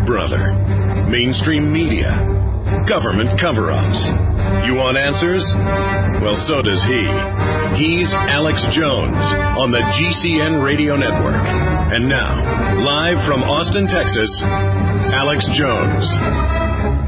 brother. Mainstream media. Government cover-ups. You want answers? Well, so does he. He's Alex Jones on the GCN Radio Network. And now, live from Austin, Texas, Alex Jones.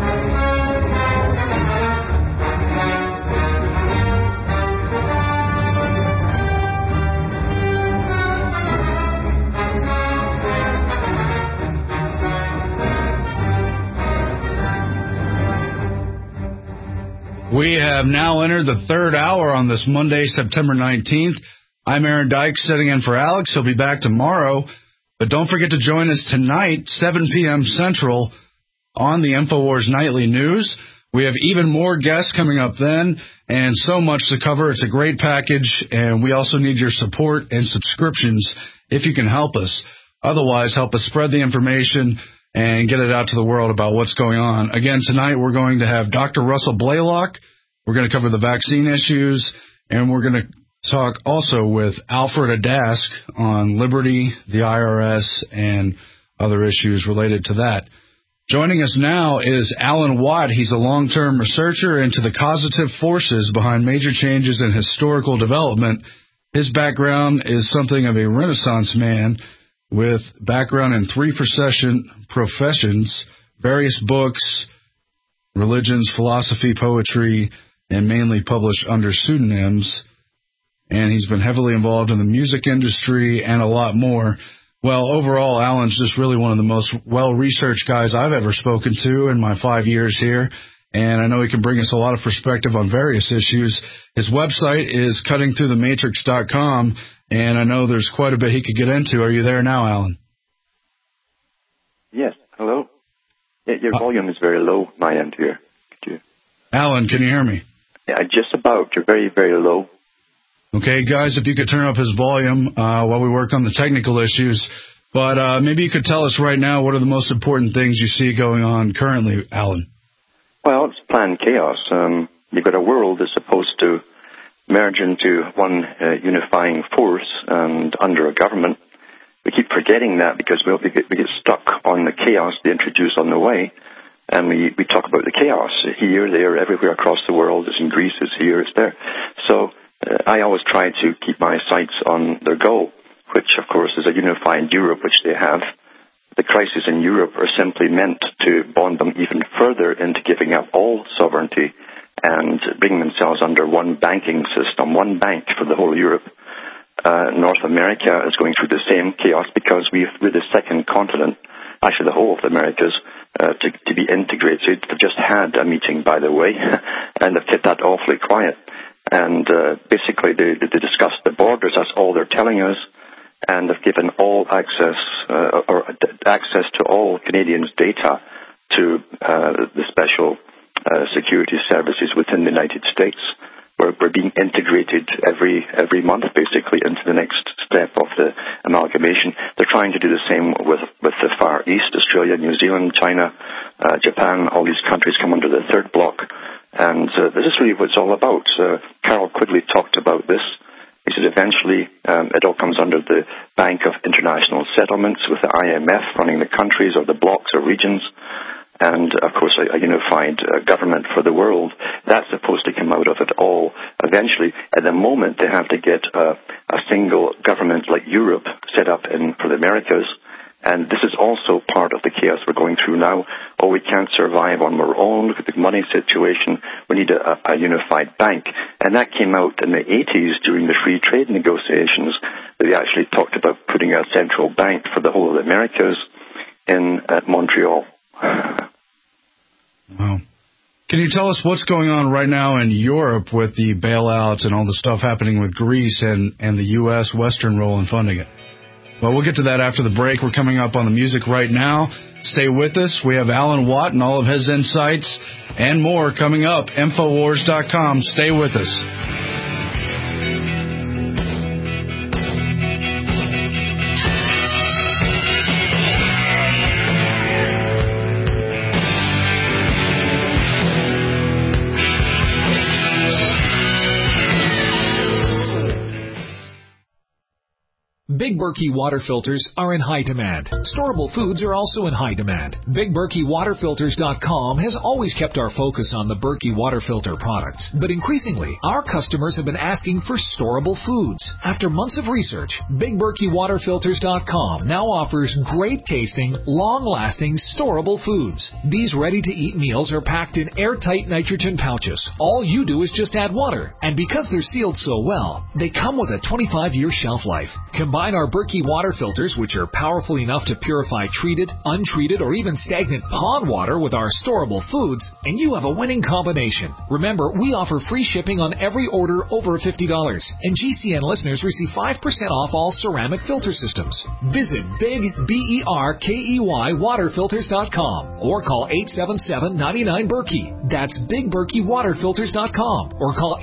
We have now entered the third hour on this Monday, September 19th. I'm Aaron Dykes, sitting in for Alex. He'll be back tomorrow. But don't forget to join us tonight, 7 p.m. Central, on the InfoWars Nightly News. We have even more guests coming up then, and so much to cover. It's a great package, and we also need your support and subscriptions if you can help us. Otherwise, help us spread the information and get it out to the world about what's going on. Again, tonight we're going to have Dr. Russell Blaylock. We're going to cover the vaccine issues, and we're going to talk also with Alfred Adask on Liberty, the IRS, and other issues related to that. Joining us now is Alan Watt. He's a long-term researcher into the causative forces behind major changes in historical development. His background is something of a Renaissance man, with background in 3 professions, various books, religions, philosophy, poetry, and mainly published under pseudonyms. And he's been heavily involved in the music industry and a lot more. Well, overall, Alan's just really one of the most well-researched guys I've ever spoken to in my 5 years here. And I know he can bring us a lot of perspective on various issues. His website is cuttingthroughthematrix.com. And I know there's quite a bit he could get into. Are you there now, Alan? Yes. Hello? Your volume is very low, my end here. Alan, can you hear me? Yeah, just about. You're very, very low. Okay, guys, if you could turn up his volume while we work on the technical issues. But maybe you could tell us right now what are the most important things you see going on currently, Alan? Well, it's planned chaos. You've got a world that's supposed to merge into one unifying force and under a government. We keep forgetting that because we get stuck on the chaos they introduce on the way, and we talk about the chaos here, there, everywhere across the world. It's in Greece, it's here, it's there. So I always try to keep my sights on their goal, which of course is a unified Europe, which they have. The crises in Europe are simply meant to bond them even further into giving up all sovereignty and bring themselves under one banking system, one bank for the whole Europe. North America is going through the same chaos because we're the second continent, actually the whole of the Americas, to be integrated. They've just had a meeting, by the way, and they've kept that awfully quiet. And basically they discussed the borders, that's all they're telling us, and they've given all access, or access to all Canadians' data to the special security services within the United States. We're being integrated every month, basically, into the next step of the amalgamation. They're trying to do the same with the Far East, Australia, New Zealand, China, Japan. All these countries come under the third block. And this is really what it's all about. Carol Quigley talked about this. He said eventually it all comes under the Bank of International Settlements, with the IMF running the countries or the blocks or regions. And, of course, a unified government for the world. That's supposed to come out of it all eventually. At the moment, they have to get a single government like Europe set up for the Americas. And this is also part of the chaos we're going through now. Oh, we can't survive on our own. Look at the money situation. We need a unified bank. And that came out in the 80s during the free trade negotiations. They actually talked about putting a central bank for the whole of the Americas at Montreal. Wow. Can you tell us what's going on right now in Europe with the bailouts and all the stuff happening with Greece and the U.S. Western role in funding it? Well, we'll get to that after the break. We're coming up on the music right now. Stay with us. We have Alan Watt and all of his insights and more coming up. Infowars.com. Stay with us. Big Berkey water filters are in high demand. Storable foods are also in high demand. BigBerkeyWaterFilters.com has always kept our focus on the Berkey water filter products, but increasingly, our customers have been asking for storable foods. After months of research, BigBerkeyWaterFilters.com now offers great-tasting, long-lasting, storable foods. These ready-to-eat meals are packed in airtight nitrogen pouches. All you do is just add water, and because they're sealed so well, they come with a 25-year shelf life. Combine our Berkey water filters, which are powerful enough to purify treated, untreated, or even stagnant pond water with our storable foods, and you have a winning combination. Remember, we offer free shipping on every order over $50, and GCN listeners receive 5% off all ceramic filter systems. Visit BigBerkeyWaterFilters.com or call 877-99-BERKEY. That's BigBerkeyWaterFilters.com or call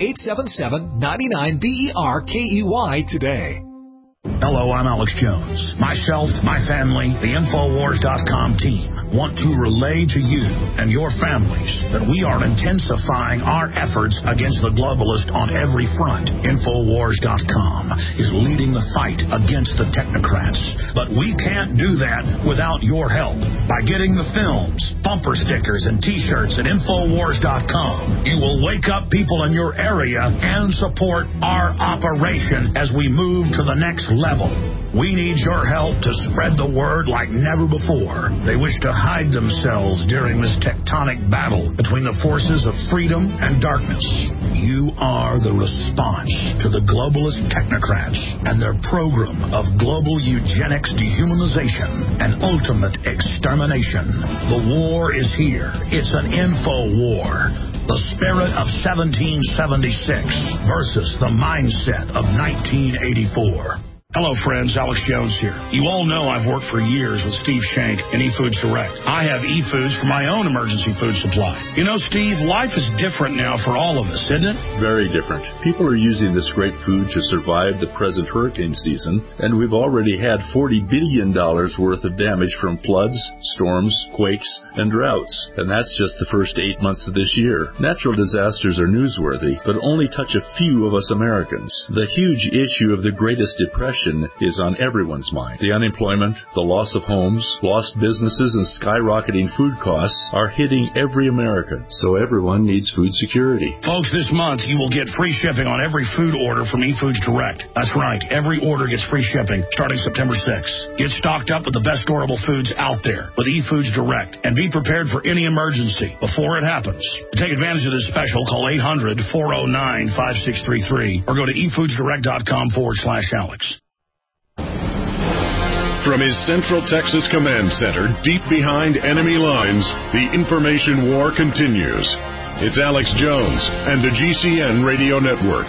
877-99-BERKEY today. Hello, I'm Alex Jones. Myself, my family, the Infowars.com team want to relay to you and your families that we are intensifying our efforts against the globalist on every front. Infowars.com is leading the fight against the technocrats, but we can't do that without your help. By getting the films, bumper stickers, and t-shirts at Infowars.com, you will wake up people in your area and support our operation as we move to the next level. We need your help to spread the word like never before. They wish to hide themselves during this tectonic battle between the forces of freedom and darkness. You are the response to the globalist technocrats and their program of global eugenics, dehumanization, and ultimate extermination. The war is here. It's an info war. The spirit of 1776 versus the mindset of 1984. Hello, friends. Alex Jones here. You all know I've worked for years with Steve Shank and eFoods Direct. I have eFoods for my own emergency food supply. You know, Steve, life is different now for all of us, isn't it? Very different. People are using this great food to survive the present hurricane season, and we've already had $40 billion worth of damage from floods, storms, quakes, and droughts. And that's just the first 8 months of this year. Natural disasters are newsworthy, but only touch a few of us Americans. The huge issue of the Greatest Depression is on everyone's mind. The unemployment, the loss of homes, lost businesses, and skyrocketing food costs are hitting every American, so everyone needs food security. Folks, this month you will get free shipping on every food order from eFoods Direct. That's right, every order gets free shipping starting September 6th. Get stocked up with the best storable foods out there with eFoods Direct, and be prepared for any emergency before it happens. To take advantage of this special, call 800-409-5633 or go to efoodsdirect.com/Alex. From his Central Texas Command Center, deep behind enemy lines, the information war continues. It's Alex Jones and the GCN Radio Network.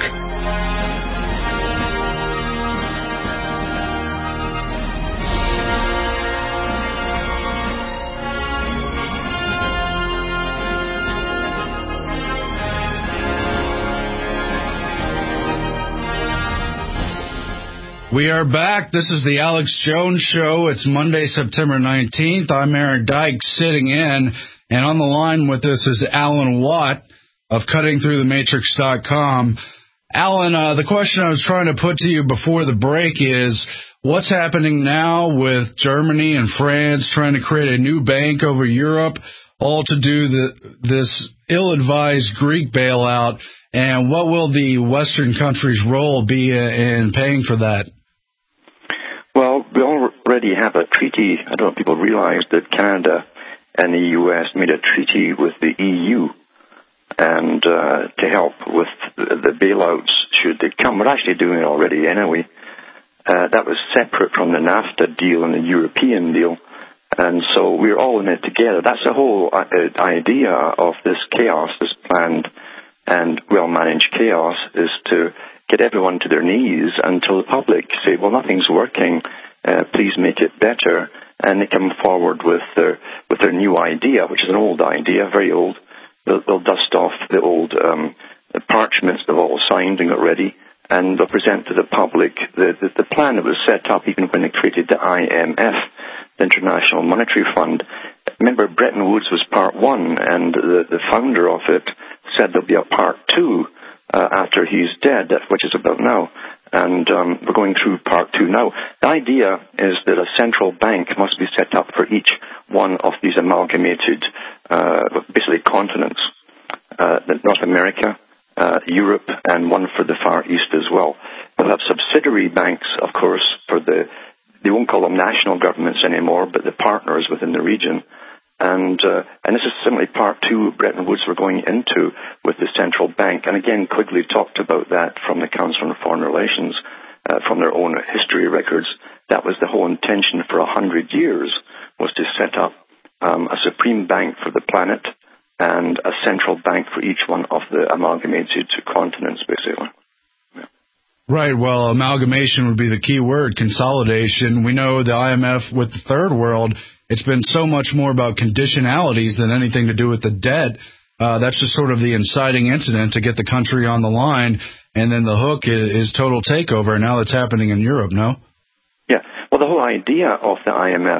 We are back. This is the Alex Jones Show. It's Monday, September 19th. I'm Aaron Dyke sitting in, and on the line with us is Alan Watt of CuttingThroughTheMatrix.com. Alan, the question I was trying to put to you before the break is, what's happening now with Germany and France trying to create a new bank over Europe, all to do this ill-advised Greek bailout, and what will the Western countries' role be in paying for that? Well, we already have a treaty. I don't know if people realize that Canada and the U.S. made a treaty with the EU and to help with the bailouts should they come. We're actually doing it already anyway. That was separate from the NAFTA deal and the European deal. And so we're all in it together. That's the whole idea of this chaos, this planned and well-managed chaos, is to get everyone to their knees until the public say, well, nothing's working, please make it better. And they come forward with their new idea, which is an old idea, very old. They'll dust off the old parchments they've all signed and got ready, and they'll present to the public the plan that was set up even when they created the IMF, the International Monetary Fund. Remember, Bretton Woods was part one, and the founder of it said there'll be a part two after he's dead, which is about now. And we're going through part 2 now. The idea is that a central bank must be set up for each one of these amalgamated, basically continents, North America, Europe, and one for the Far East as well. We'll have subsidiary banks, of course, for they won't call them national governments anymore, but the partners within the region. And this is simply part 2 of Bretton Woods we're going into with the central bank. And again, Quigley talked about that from the Council on Foreign Relations, from their own history records. That was the whole intention for 100 years, was to set up a supreme bank for the planet and a central bank for each one of the amalgamated continents, basically. Right, well, amalgamation would be the key word, consolidation. We know the IMF with the Third World, it's been so much more about conditionalities than anything to do with the debt. That's just sort of the inciting incident to get the country on the line, and then the hook is total takeover, and now it's happening in Europe, no? Yeah, well, the whole idea of the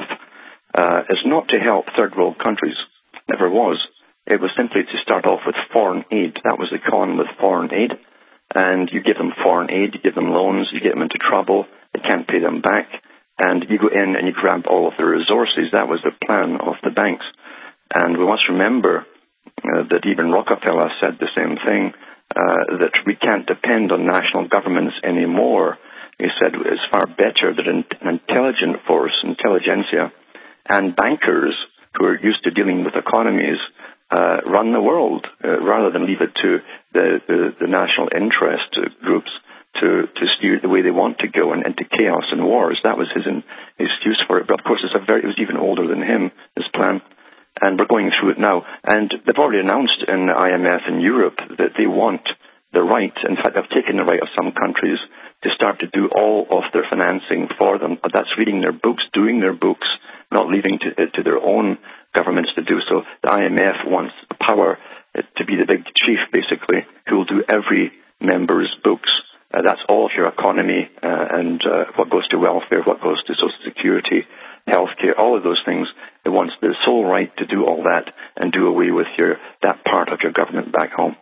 IMF is not to help third world countries. Never was. It was simply to start off with foreign aid. That was the con with foreign aid. And you give them foreign aid, you give them loans, you get them into trouble, they can't pay them back, and you go in and you grab all of their resources. That was the plan of the banks. And we must remember that even Rockefeller said the same thing, that we can't depend on national governments anymore. He said it's far better that an intelligent force, intelligentsia, and bankers who are used to dealing with economies run the world, rather than leave it to the national interest groups to steer the way they want to go and into chaos and wars. That was his excuse for it. But of course, it was even older than him, his plan. And we're going through it now. And they've already announced in the IMF in Europe that they want the right, in fact, they've taken the right of some countries to start to do all of their financing for them. That's reading their books, doing their books, not leaving it to their own governments to do so. The IMF wants the power to be the big chief, basically, who will do every member's books. That's all of your economy and what goes to welfare, what goes to Social Security, healthcare, all of those things. It wants the sole right to do all that and do away with that part of your government back home.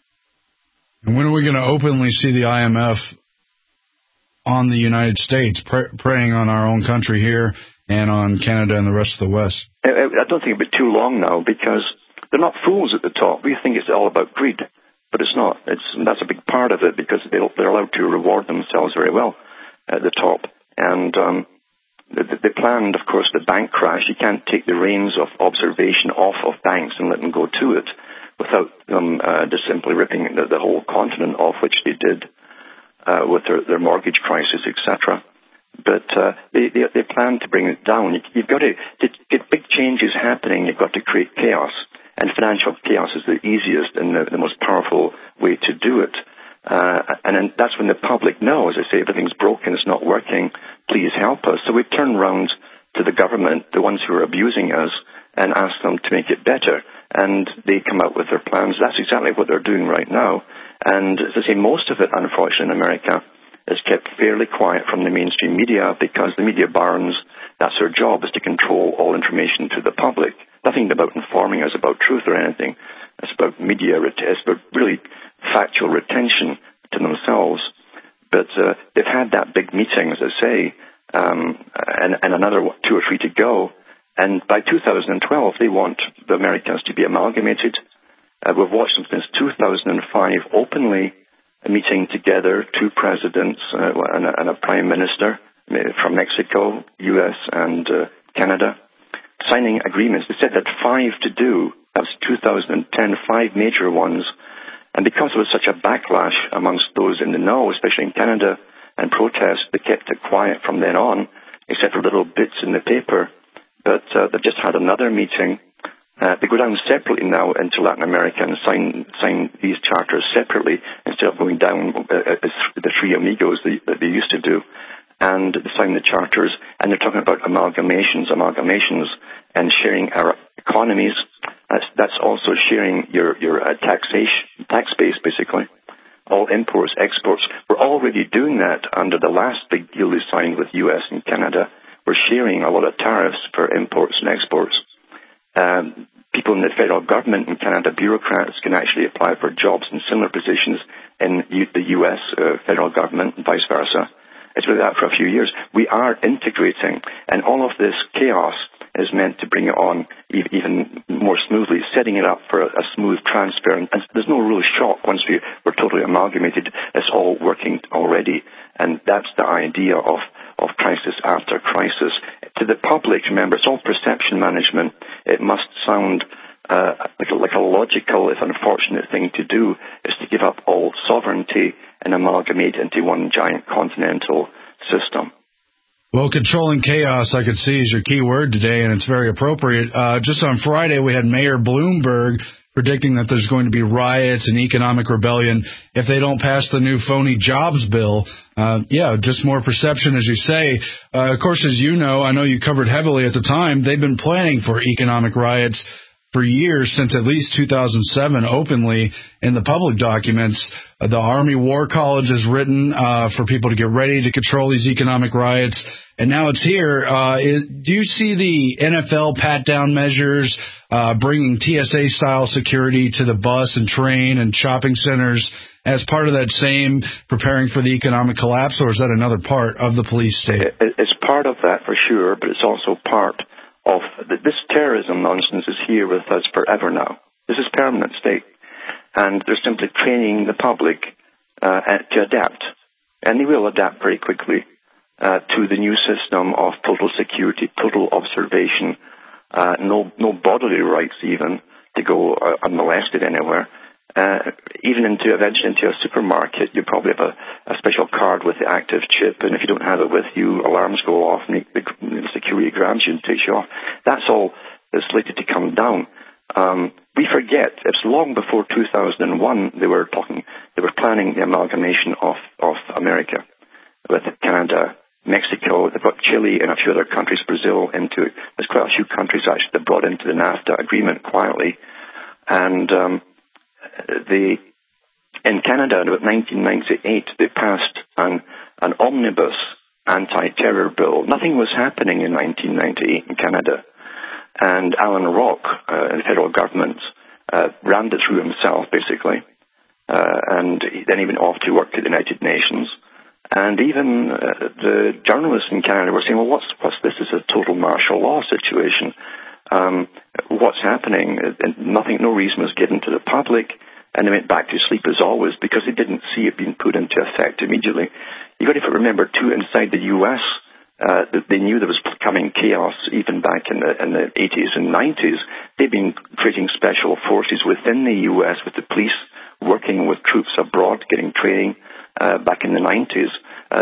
And when are we going to openly see the IMF on the United States, preying on our own country here and on Canada and the rest of the West? I don't think it'll be too long now, because they're not fools at the top. We think it's all about greed, but it's not. That's a big part of it, because they're allowed to reward themselves very well at the top. And they planned, of course, the bank crash. You can't take the reins of observation off of banks and let them go to it without them just simply ripping the whole continent off, which they did with their mortgage crisis, etc. But they plan to bring it down. You've got to get big changes happening. You've got to create chaos, and financial chaos is the easiest and the most powerful way to do it. And then that's when the public knows. They say everything's broken, it's not working. Please help us. So we turn around to the government, the ones who are abusing us, and ask them to make it better. And they come out with their plans. That's exactly what they're doing right now. And as I say, most of it, unfortunately, in America, is kept fairly quiet from the mainstream media, because the media barons, that's their job, is to control all information to the public. Nothing about informing us about truth or anything. It's about media, it's about really factual retention to themselves. But they've had that big meeting, as I say, and another 2 or 3 to go. And by 2012, they want the Americans to be amalgamated. We've watched them since 2005 openly meeting together, 2 presidents and a prime minister from Mexico, U.S. and Canada, signing agreements. They said that 5 to do. That was 2010, 5 major ones. And because there was such a backlash amongst those in the know, especially in Canada, and protests, they kept it quiet from then on, except for little bits in the paper. But they've just had another meeting. They go down separately now into Latin America and sign these charters separately, instead of going down as the 3 amigos that they used to do. And they sign the charters, and they're talking about amalgamations, and sharing our economies. That's also sharing your tax base, basically. All imports, exports. We're already doing that under the last big deal they signed with U.S. and Canada. We're sharing a lot of tariffs for imports and exports. people in the federal government in Canada, bureaucrats, can actually apply for jobs in similar positions in the U.S. Federal government and vice versa. It's been that for a few years. We are integrating, and all of this chaos is meant to bring it on even more smoothly, setting it up for a smooth transfer. And there's no real shock once we're totally amalgamated. It's all working already, and that's the idea of crisis after crisis. To the public, remember, it's all perception management. It must sound like a logical, if unfortunate thing to do, is to give up all sovereignty and amalgamate into one giant continental system. Well, controlling chaos, I could see, is your key word today, and it's very appropriate. Just on Friday, we had Mayor Bloomberg predicting that there's going to be riots and economic rebellion if they don't pass the new phony jobs bill. Just more perception, as you say. Of course, as you know, I know you covered heavily at the time, they've been planning for economic riots for years, since at least 2007, openly in the public documents. The Army War College has written for people to get ready to control these economic riots, and now it's here. Do you see the NFL pat-down measures, bringing TSA-style security to the bus and train and shopping centers as part of that same preparing for the economic collapse, or is that another part of the police state? It's part of that for sure, but it's also part of this terrorism nonsense is here with us forever now. This is permanent state. And they're simply training the public to adapt. And they will adapt very quickly to the new system of total security, total observation, no bodily rights even to go unmolested anywhere. Even eventually into a supermarket, you probably have a special card with the active chip, and if you don't have it with you, alarms go off and the security grabs you and takes you off. That's all that's slated to come down. We forget, it's long before 2001 they were planning the amalgamation of America with Canada, Mexico. They've got Chile and a few other countries, Brazil into it. There's quite a few countries actually that brought into the NAFTA agreement quietly. And in Canada, in about 1998, they passed an omnibus anti-terror bill. Nothing was happening in 1998 in Canada. And Alan Rock, in the federal government, rammed it through himself, basically. And then he went off to work at the United Nations. And even the journalists in Canada were saying, well, what's this? This is a total martial law situation. What's happening? No reason was given to the public, and they went back to sleep as always because they didn't see it being put into effect immediately. You've got to remember, too, inside the U.S., they knew there was coming chaos even back in the 80s and 90s. They've been creating special forces within the U.S. with the police working with troops abroad, getting training back in the 90s.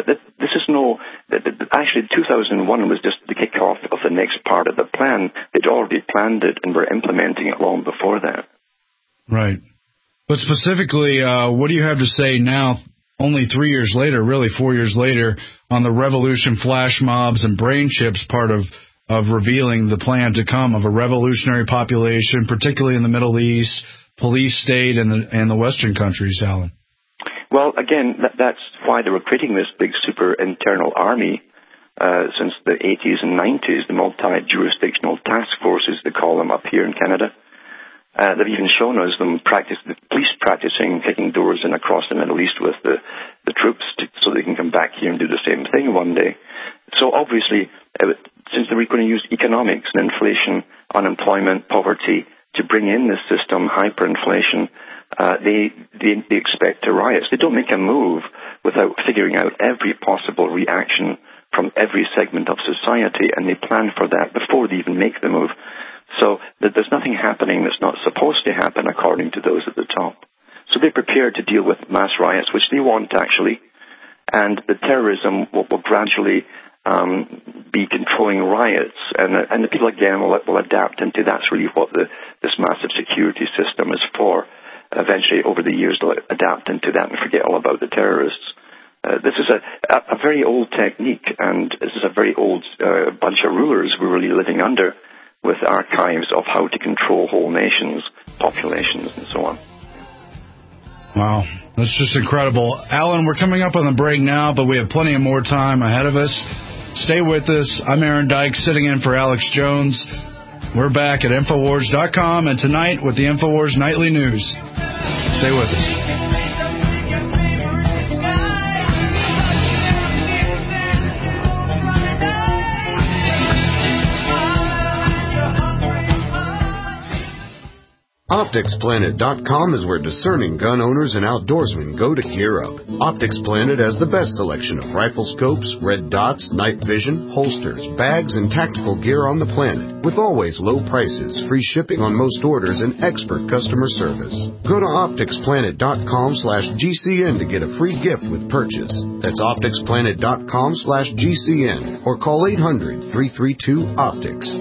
Actually, 2001 was just the kickoff of the next part of the plan. They'd already planned it and were implementing it long before that. Right. But specifically, what do you have to say now, only 3 years later, really 4 years later, on the revolution flash mobs and brain chips part of revealing the plan to come of a revolutionary population, particularly in the Middle East, police state, and the Western countries, Alan? Well, again, that's why they were creating this big super internal army since the 80s and 90s, the multi-jurisdictional task forces, they call them up here in Canada. They've even shown us the police practicing kicking doors in across the Middle East with the troops so they can come back here and do the same thing one day. So obviously, since they were going to use economics and inflation, unemployment, poverty to bring in this system, hyperinflation, they expect to riot. They don't make a move without figuring out every possible reaction from every segment of society, and they plan for that before they even make the move. So there's nothing happening that's not supposed to happen according to those at the top. So they're prepared to deal with mass riots, which they want actually, and the terrorism will gradually be controlling riots, and the people again will adapt into that's really what this massive security system is for. Eventually, over the years, they'll adapt into that and forget all about the terrorists. This is a very old technique, and this is a very old bunch of rulers we're really living under, with archives of how to control whole nations, populations, and so on. Wow, that's just incredible. Alan, we're coming up on the break now, but we have plenty of more time ahead of us. Stay with us. I'm Aaron Dykes, sitting in for Alex Jones. We're back at Infowars.com and tonight with the Infowars Nightly News. Stay with us. OpticsPlanet.com is where discerning gun owners and outdoorsmen go to gear up. Optics Planet has the best selection of rifle scopes, red dots, night vision, holsters, bags, and tactical gear on the planet, with always low prices, free shipping on most orders, and expert customer service. Go to OpticsPlanet.com/GCN to get a free gift with purchase. That's OpticsPlanet.com/GCN or call 800-332-OPTICS,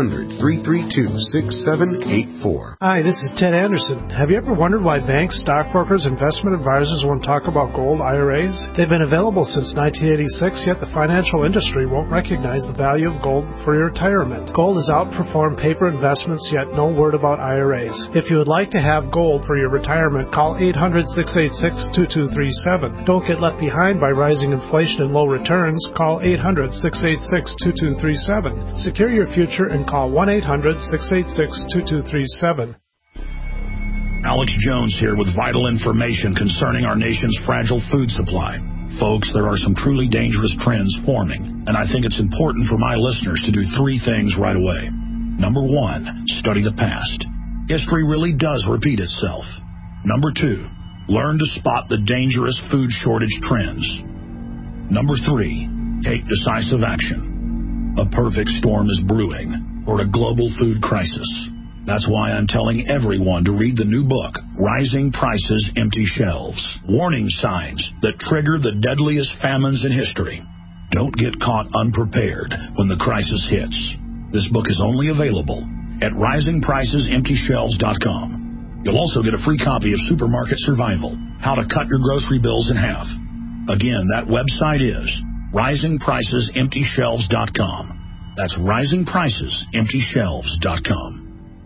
800-332-6784. Hi, this is Ted Anderson. Have you ever wondered why banks, stockbrokers, investment advisors won't talk about gold IRAs? They've been available since 1986, yet the financial industry won't recognize the value of gold for your retirement. Gold has outperformed paper investments, yet no word about IRAs. If you would like to have gold for your retirement, call 800-686-2237. Don't get left behind by rising inflation and low returns. Call 800-686-2237. Secure your future and call 1-800-686-2237. Alex Jones here with vital information concerning our nation's fragile food supply. Folks, there are some truly dangerous trends forming, and I think it's important for my listeners to do three things right away. Number one, study the past. History really does repeat itself. Number two, learn to spot the dangerous food shortage trends. Number three, take decisive action. A perfect storm is brewing for a global food crisis. That's why I'm telling everyone to read the new book, Rising Prices, Empty Shelves. Warning signs that trigger the deadliest famines in history. Don't get caught unprepared when the crisis hits. This book is only available at risingpricesemptyshelves.com. You'll also get a free copy of Supermarket Survival, How to Cut Your Grocery Bills in Half. Again, that website is risingpricesemptyshelves.com. That's risingpricesemptyshelves.com.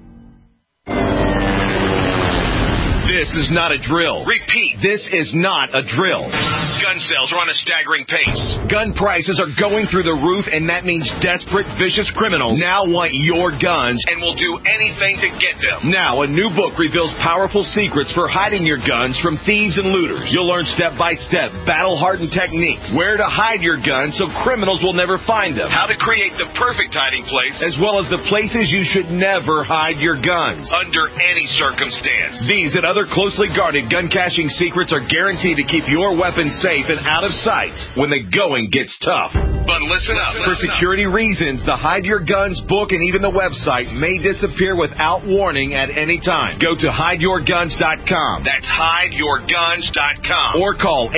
This is not a drill. Repeat, this is not a drill. Gun sales are on a staggering pace. Gun prices are going through the roof, and that means desperate, vicious criminals now want your guns and will do anything to get them. Now, a new book reveals powerful secrets for hiding your guns from thieves and looters. You'll learn step-by-step, battle-hardened techniques, where to hide your guns so criminals will never find them, how to create the perfect hiding place, as well as the places you should never hide your guns, under any circumstance. These and other closely guarded gun caching secrets are guaranteed to keep your weapons safe and out of sight when the going gets tough. But listen up. For security reasons, the Hide Your Guns book and even the website may disappear without warning at any time. Go to hideyourguns.com. That's hideyourguns.com. Or call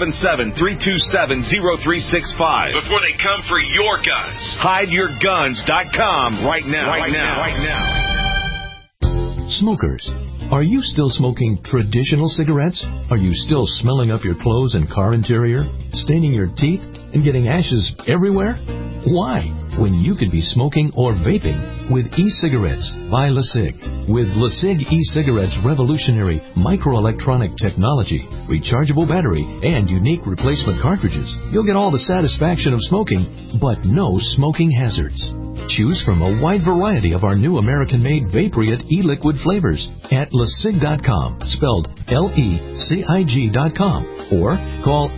877-327-0365 before they come for your guns. Hideyourguns.com right now. Right now. Smokers, are you still smoking traditional cigarettes? Are you still smelling up your clothes and car interior, staining your teeth, and getting ashes everywhere? Why? When you could be smoking or vaping with e-cigarettes by LeSig. With LeSig e-cigarettes' revolutionary microelectronic technology, rechargeable battery, and unique replacement cartridges, you'll get all the satisfaction of smoking, but no smoking hazards. Choose from a wide variety of our new American-made Vaporite e-liquid flavors at LeSig.com, spelled LECIG.com, or call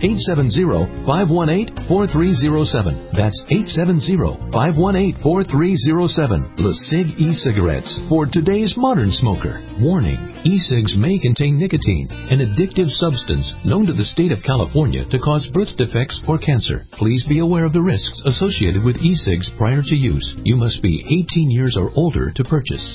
870-518-4307. That's 870-518-4307. LeSig e-cigarettes for today's modern smoker. Warning, e-cigs may contain nicotine, an addictive substance known to the state of California to cause birth defects or cancer. Please be aware of the risks associated with e-cigs prior to use. You must be 18 years or older to purchase.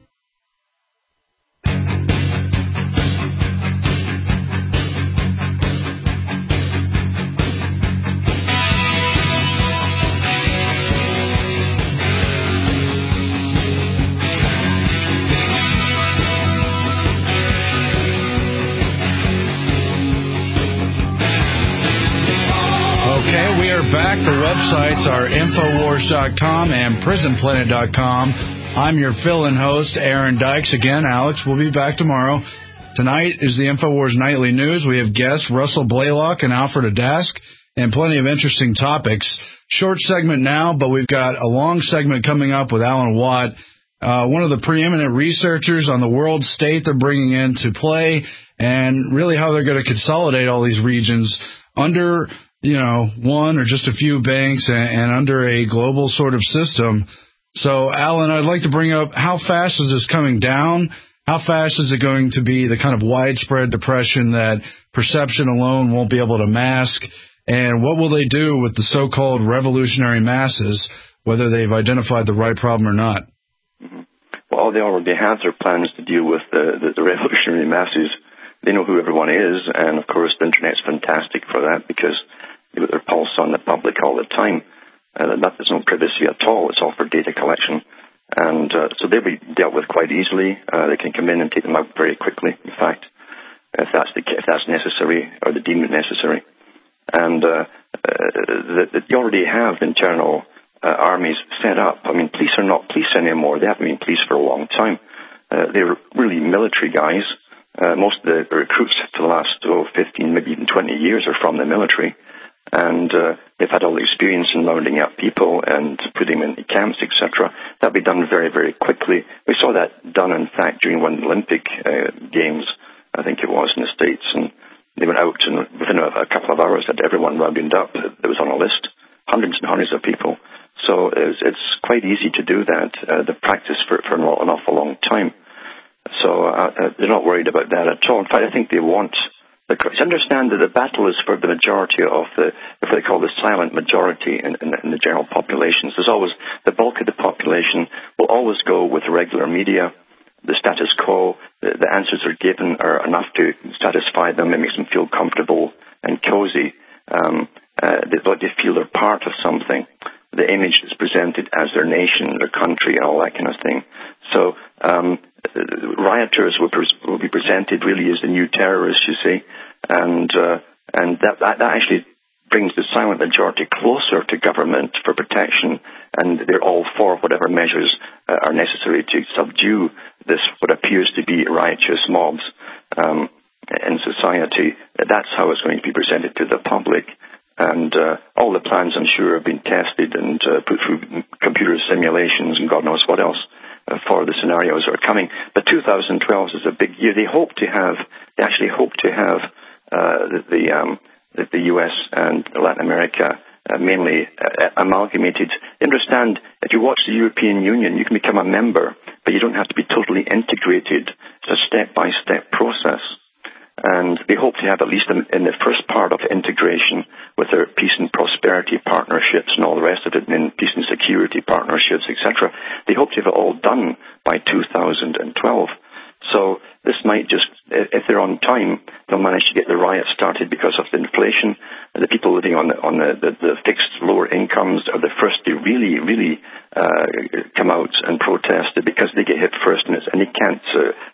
Back. The websites are Infowars.com and PrisonPlanet.com. I'm your fill-in host, Aaron Dykes. Again, Alex will be back tomorrow. Tonight is the Infowars Nightly News. We have guests Russell Blaylock and Alfred Adask, and plenty of interesting topics. Short segment now, but we've got a long segment coming up with Alan Watt. one of the preeminent researchers on the world state they're bringing into play, and really how they're going to consolidate all these regions under, one or just a few banks and under a global sort of system. So, Alan, I'd like to bring up, how fast is this coming down? How fast is it going to be the kind of widespread depression that perception alone won't be able to mask? And what will they do with the so-called revolutionary masses, whether they've identified the right problem or not? Mm-hmm. Well, they already have their plans to deal with the revolutionary masses. They know who everyone is, and, of course, the Internet's fantastic for that because they put their pulse on the public all the time. There's no privacy at all. It's all for data collection. And so they'll be dealt with quite easily. They can come in and take them out very quickly, in fact, if that's necessary or they deem it necessary. And they already have internal armies set up. I mean, police are not police anymore. They haven't been police for a long time. They're really military guys. Most of the recruits for the last 15, maybe even 20 years are from the military. And they've had all the experience in rounding up people and putting them in camps, etc. That'll be done very, very quickly. We saw that done, in fact, during one of the Olympic Games, I think it was, in the States. And they went out, and within a couple of hours had everyone rounded up that was on a list, hundreds and hundreds of people. So it's quite easy to do that, the practice for an awful long time. So they're not worried about that at all. In fact, I think they want... Understand that the battle is for the majority of if they call the silent majority in the general populations. There's always, the bulk of the population will always go with regular media. The status quo, the answers are given are enough to satisfy them. It makes them feel comfortable and cozy. They feel they're part of something. The image is presented as their nation, their country, and all that kind of thing. So rioters will be presented really as the new terrorists, you see, and that actually brings the silent majority closer to government for protection, and they're all for whatever measures are necessary to subdue this, what appears to be riotous mobs in society. That's how it's going to be presented to the public. And all the plans, I'm sure, have been tested and put through computer simulations and God knows what else for the scenarios that are coming. But 2012 is a big year. They actually hope to have the U.S. and Latin America mainly amalgamated. Understand, if you watch the European Union, you can become a member, but you don't have to be totally integrated. It's a step-by-step process. And they hope to have, at least in the first part of integration, with their peace and prosperity partnerships and all the rest of it, and peace and security partnerships, etc. They hope to have it all done by 2012. So this might just, if they're on time, they'll manage to get the riot started because of the inflation. The people living on the fixed lower incomes are the first to really, really come out and protest because they get hit first, and they can't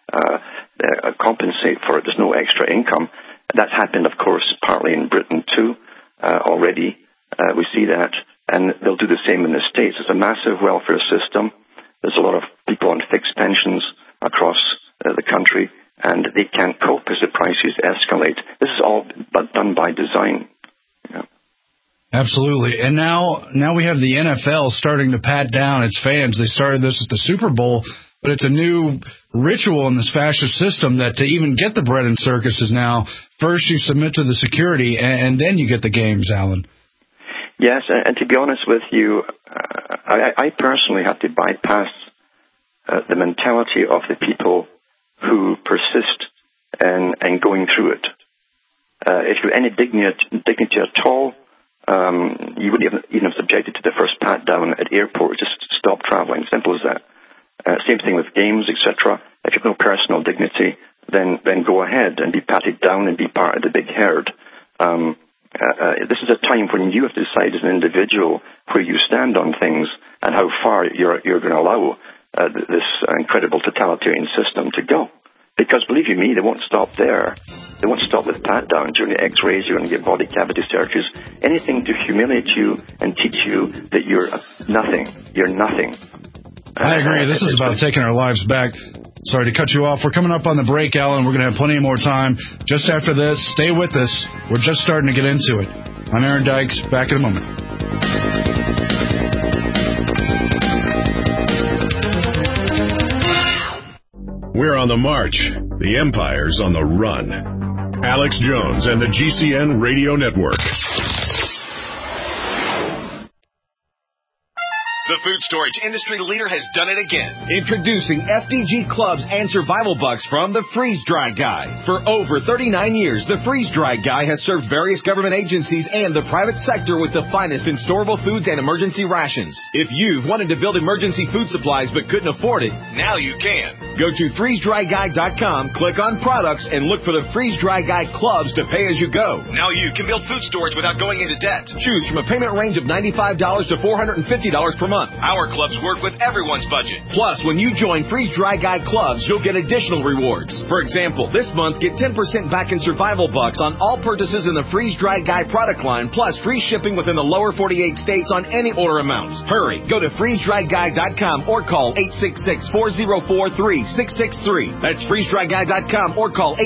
compensate for it. There's no extra income. That's happened, of course, partly in Britain too already. We see that, and they'll do the same in the States. There's a massive welfare system. There's a lot of people on fixed pensions across the country, and they can't cope as the prices escalate. This is all done by design. Yeah. Absolutely. And now we have the NFL starting to pat down its fans. They started this at the Super Bowl, but it's a new ritual in this fascist system that to even get the bread and circuses now, first you submit to the security, and then you get the games, Alan. Yes, and to be honest with you, I personally have to bypass the mentality of the people who persist in going through it. If you have any dignity at all, you wouldn't even have subjected to the first pat down at airport. Just stop traveling. Simple as that. Same thing with games, etc. If you have no personal dignity, then go ahead and be patted down and be part of the big herd. This is a time when you have to decide as an individual where you stand on things and how far you're going to allow this incredible totalitarian system to go. Because believe you me, they won't stop there. They won't stop with pat-downs. During the x-rays, you're going to get body cavity searches. Anything to humiliate you and teach you that you're nothing. You're nothing. I agree. This is about taking our lives back. Sorry to cut you off. We're coming up on the break, Alan. We're going to have plenty more time. Just after this, stay with us. We're just starting to get into it. I'm Aaron Dykes. Back in a moment. We're on the march. The empire's on the run. Alex Jones and the GCN Radio Network. The food storage industry leader has done it again. Introducing FDG Clubs and Survival Bucks from the Freeze Dry Guy. For over 39 years, the Freeze Dry Guy has served various government agencies and the private sector with the finest in storable foods and emergency rations. If you've wanted to build emergency food supplies but couldn't afford it, now you can. Go to freezedryguy.com, click on products, and look for the Freeze Dry Guy Clubs to pay as you go. Now you can build food storage without going into debt. Choose from a payment range of $95 to $450 per month. Our clubs work with everyone's budget. Plus, when you join Freeze Dry Guy Clubs, you'll get additional rewards. For example, this month, get 10% back in Survival Bucks on all purchases in the Freeze Dry Guy product line, plus free shipping within the lower 48 states on any order amounts. Hurry, go to freezedryguy.com or call 866-404-3663. That's freezedryguy.com or call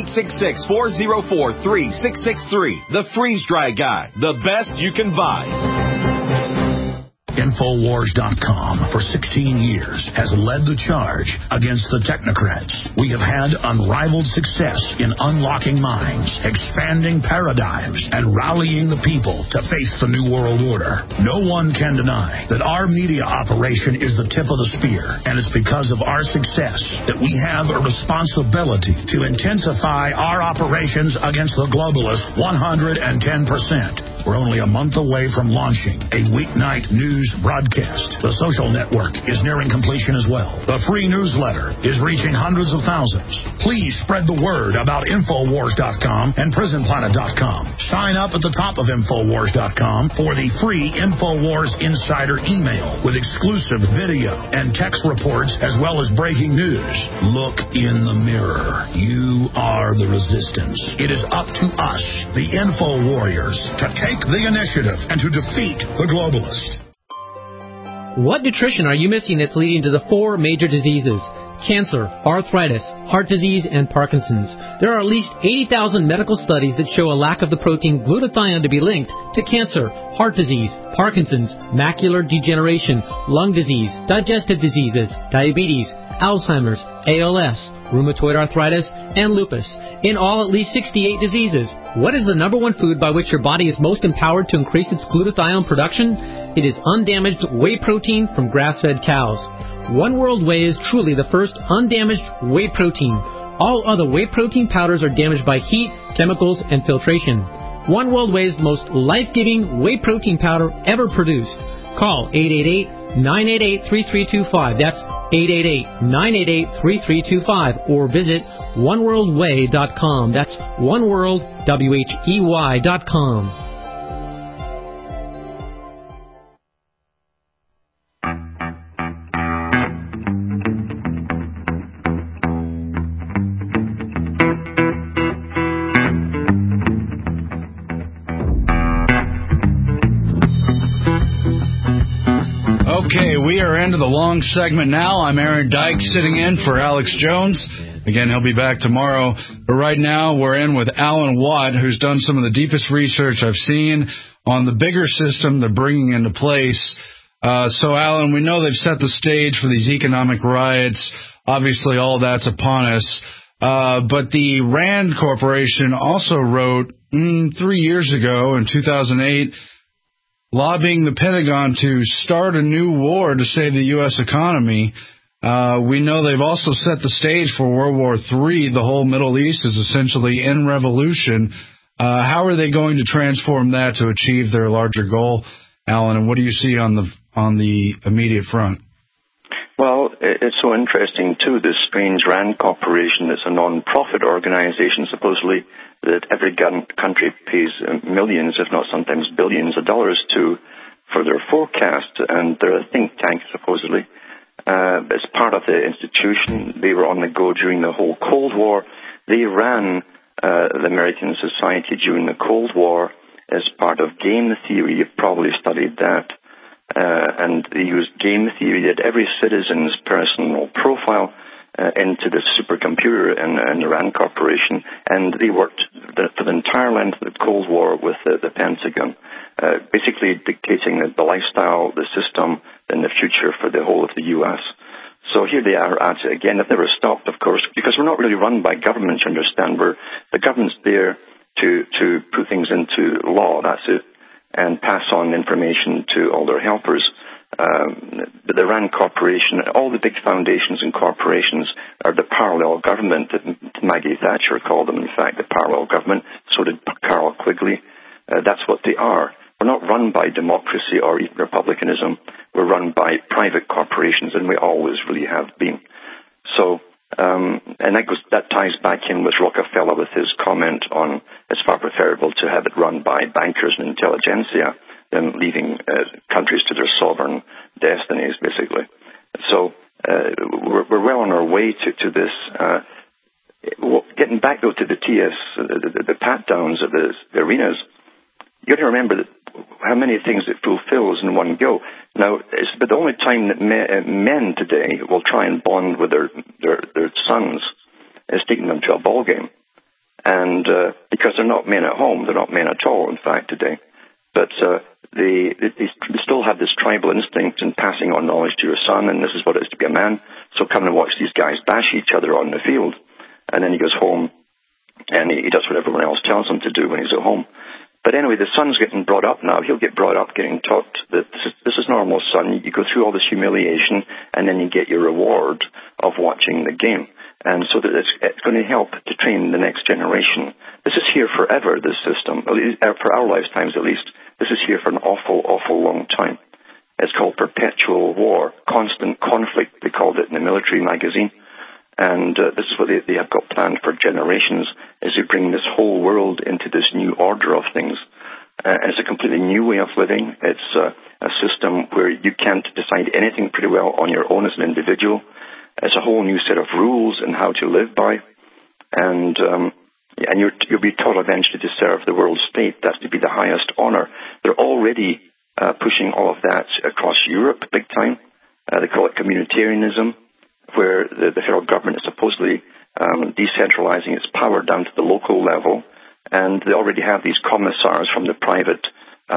866-404-3663. The Freeze Dry Guy, the best you can buy. Infowars.com for 16 years has led the charge against the technocrats. We have had unrivaled success in unlocking minds, expanding paradigms, and rallying the people to face the New World Order. No one can deny that our media operation is the tip of the spear, and it's because of our success that we have a responsibility to intensify our operations against the globalists 110%. We're only a month away from launching a weeknight news broadcast. The social network is nearing completion as well. The free newsletter is reaching hundreds of thousands. Please spread the word about Infowars.com and PrisonPlanet.com. Sign up at the top of Infowars.com for the free Infowars Insider email with exclusive video and text reports as well as breaking news. Look in the mirror. You are the resistance. It is up to us, the Info Warriors, to take the initiative and to defeat the globalists. What nutrition are you missing that's leading to the 4 major diseases? Cancer, arthritis, heart disease, and Parkinson's. There are at least 80,000 medical studies that show a lack of the protein glutathione to be linked to cancer, heart disease, Parkinson's, macular degeneration, lung disease, digestive diseases, diabetes, Alzheimer's, ALS, rheumatoid arthritis, and lupus. In all, at least 68 diseases. What is the number one food by which your body is most empowered to increase its glutathione production? It is undamaged whey protein from grass-fed cows. One World Whey is truly the first undamaged whey protein. All other whey protein powders are damaged by heat, chemicals, and filtration. One World Whey is the most life-giving whey protein powder ever produced. Call 888-988-3325. That's 888-988-3325. Or visit oneworldwhey.com. That's oneworldwhey.com. Okay, we are into the long segment now. I'm Aaron Dykes sitting in for Alex Jones. Again, he'll be back tomorrow. But right now, we're in with Alan Watt, who's done some of the deepest research I've seen on the bigger system they're bringing into place. So, Alan, we know they've set the stage for these economic riots. Obviously, all that's upon us. But the RAND Corporation also wrote 3 years ago, in 2008, lobbying the Pentagon to start a new war to save the U.S. economy. We know they've also set the stage for World War III. The whole Middle East is essentially in revolution. How are they going to transform that to achieve their larger goal, Alan? And what do you see on the immediate front? Well, it's so interesting, too, this strange RAND Corporation. It's a non-profit organization, supposedly, that every country pays millions, if not sometimes billions of dollars to for their forecast, and they're a think tank, supposedly. As part of the institution, they were on the go during the whole Cold War. They ran the American society during the Cold War as part of game theory. You've probably studied that. And they used game theory at every citizen's personal profile into the supercomputer and the RAND Corporation, and they worked for the entire length of the Cold War with the Pentagon, basically dictating the lifestyle, the system, and the future for the whole of the U.S. So here they are at it again. They've never stopped, of course, because we're not really run by government, you understand. The government's there to put things into law, that's it, and pass on information to all their helpers. The Rand Corporation, all the big foundations and corporations are the parallel government that Maggie Thatcher called them, in fact, the parallel government. So did Carroll Quigley. That's what they are. We're not run by democracy or even republicanism. We're run by private corporations, and we always really have been. So, and that ties back in with Rockefeller with his comment on it's far preferable to have it run by bankers and intelligentsia than leaving countries to their sovereign destinies, basically. So we're well on our way to this. Getting back, though, to the the pat-downs of the arenas, you got to remember that how many things it fulfills in one go. Now, it's the only time that men today will try and bond with their sons is taking them to a ball game. And because they're not men at home, they're not men at all, in fact, today. But they still have this tribal instinct in passing on knowledge to your son, and this is what it is to be a man. So come and watch these guys bash each other on the field. And then he goes home, and he does what everyone else tells him to do when he's at home. But anyway, the son's getting brought up now. He'll get brought up getting taught that this is normal, son. You go through all this humiliation, and then you get your reward of watching the game. And so that it's going to help to train the next generation. This is here forever, this system, for our lifetimes at least. This is here for an awful, awful long time. It's called perpetual war, constant conflict, they called it in the military magazine. And this is what they have got planned for generations, is to bring this whole world into this new order of things. And it's a completely new way of living. It's a system where you can't decide anything pretty well on your own as an individual. It's a whole new set of rules and how to live by. And you'll be taught eventually to serve the world state. That's to be the highest honor. They're already pushing all of that across Europe big time. They call it communitarianism, where the federal government is supposedly decentralizing its power down to the local level. And they already have these commissars from the private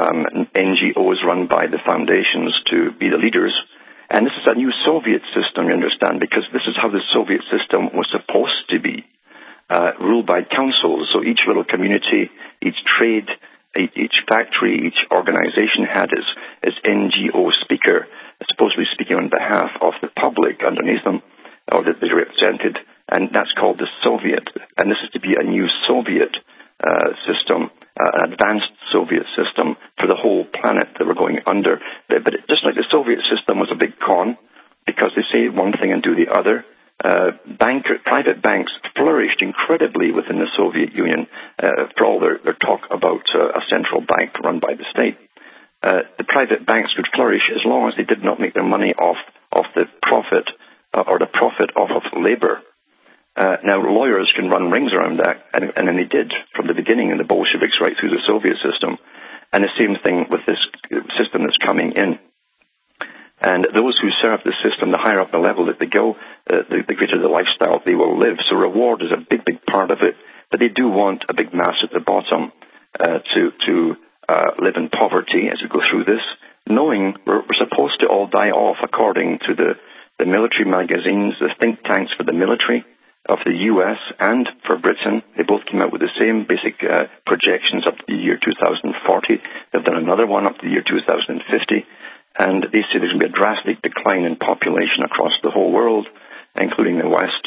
NGOs run by the foundations to be the leaders. And this is a new Soviet system, you understand, because this is how the Soviet system was supposed to be, ruled by councils. So each little community, each trade, each factory, each organization had its NGO speaker, supposedly speaking on behalf of the public underneath them, or that they represented, and that's called the Soviet. And this is to be a new Soviet system, an advanced Soviet system for the whole planet that we're going under. But just like the Soviet system was a big con, because they say one thing and do the other, private banks flourished incredibly within the Soviet Union for all their talk about a central bank run by the state. The private banks could flourish as long as they did not make their money off the profit or the profit off of labor. Now, lawyers can run rings around that, and then they did from the beginning in the Bolsheviks right through the Soviet system. And the same thing with this system that's coming in. And those who serve the system, the higher up the level that they go, the greater the lifestyle they will live. So reward is a big, big part of it. But they do want a big mass at the bottom to live in poverty as we go through this, knowing we're supposed to all die off according to the military magazines, the think tanks for the military of the U.S. and for Britain. They both came out with the same basic projections up to the year 2040. They've done another one up to the year 2050. And they say there's going to be a drastic decline in population across the whole world, including the West,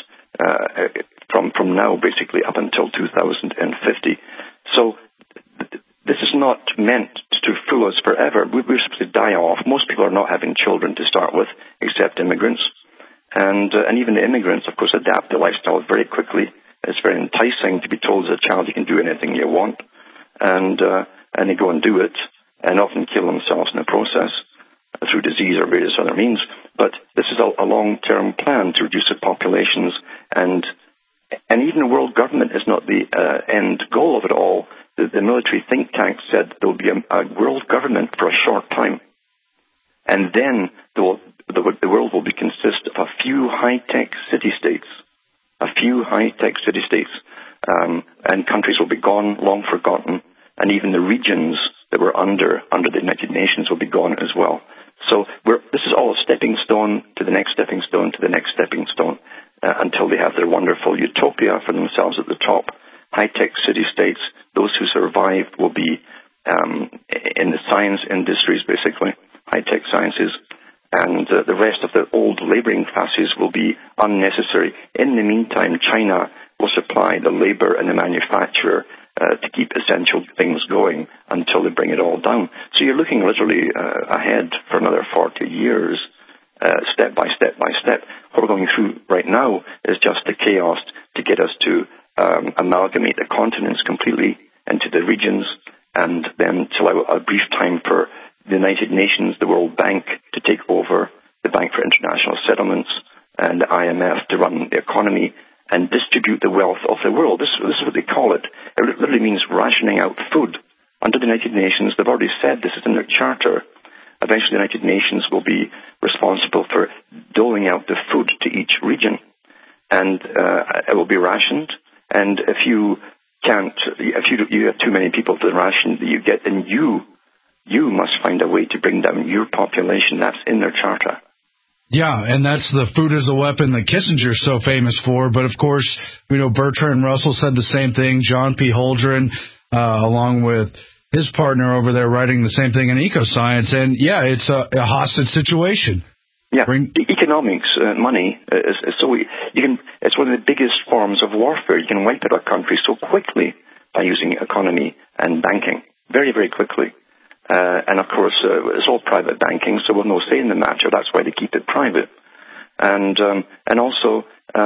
from now basically up until 2050. So this is not meant to fool us forever. We're supposed to die off. Most people are not having children to start with, except immigrants. And even the immigrants, of course, adapt their lifestyle very quickly. It's very enticing to be told as a child you can do anything you want. And they go and do it, and often kill themselves in the process through disease or various other means. But this is a long-term plan to reduce the populations, and even the world government is not the end goal of it all. The military think tank said there will be a world government for a short time, and then the world will consist of a few high-tech city-states, and countries will be gone, long forgotten, and even the regions that were under the United Nations will be gone as well. So this is all a stepping stone to the next stepping stone to the next stepping stone until they have their wonderful utopia for themselves at the top. High-tech city-states, those who survive will be in the science industries, basically, high-tech sciences, and the rest of the old laboring classes will be unnecessary. In the meantime, China will supply the labor and the manufacturer to keep essential things going until they bring it all down. So you're looking literally ahead for another 40 years, step by step by step. What we're going through right now is just the chaos to get us to amalgamate the continents completely into the regions, and then to allow a brief time for the United Nations, the World Bank, to take over, the Bank for International Settlements, and the IMF to run the economy and distribute the wealth of the world. This is what they call it. It literally means rationing out food. Under the United Nations, they've already said this is in their charter. Eventually, the United Nations will be responsible for doling out the food to each region, and it will be rationed. And if you have too many people for the ration that you get, then you must find a way to bring down your population. That's in their charter. Yeah, and that's the food as a weapon that Kissinger's so famous for. But, of course, we know Bertrand Russell said the same thing. John P. Holdren, along with his partner over there, writing the same thing in Ecoscience. And, yeah, it's a hostage situation. Yeah, economics, money, it's one of the biggest forms of warfare. You can wipe out a country so quickly by using economy and banking, very, very quickly. And, of course, it's all private banking, so we've no say in the matter. That's why they keep it private. And also,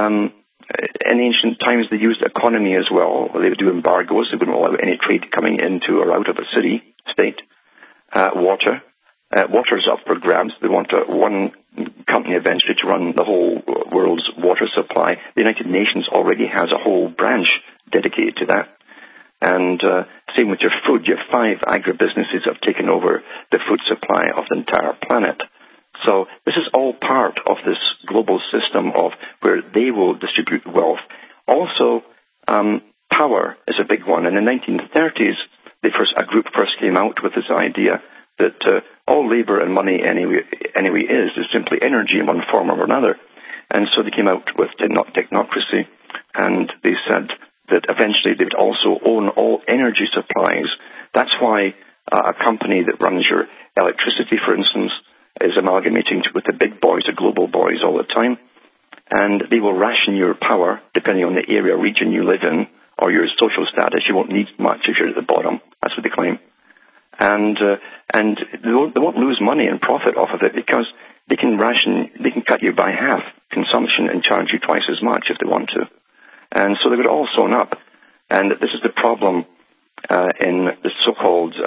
in ancient times, they used economy as well. They would do embargoes. They wouldn't allow any trade coming into or out of a state. Water. Water's up for grabs. They want one company eventually to run the whole world's water supply. The United Nations already has a whole branch dedicated to that. And same with your food. You have 5 agribusinesses have taken over the food supply of the entire planet. So this is all part of this global system of where they will distribute wealth. Also, power is a big one. In the 1930s, a group first came out with this idea that all labor and money anyway is simply energy in one form or another. And so they came out with technocracy, and they said that eventually they would also own all energy supplies. That's why a company that runs your electricity, for instance, is amalgamating with the big boys, the global boys, all the time. And they will ration your power depending on the area, region you live in, or your social status. You won't need much if you're at the bottom. That's what they claim. And they won't lose money and profit off of it because they can cut you by half consumption and charge you twice as much if they want to. And so they've got it all sewn up. And this is the problem in the so-called